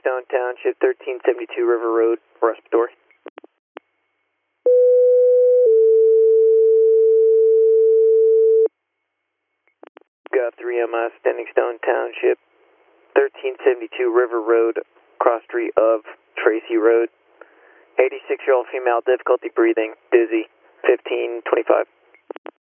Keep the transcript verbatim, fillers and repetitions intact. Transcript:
Stone Township, thirteen seventy-two River Road, respiratory. Got three M S, Standing Stone Township, thirteen seventy-two River Road, cross street of Tracy Road. eighty-six-year-old female, difficulty breathing, dizzy, fifteen twenty-five.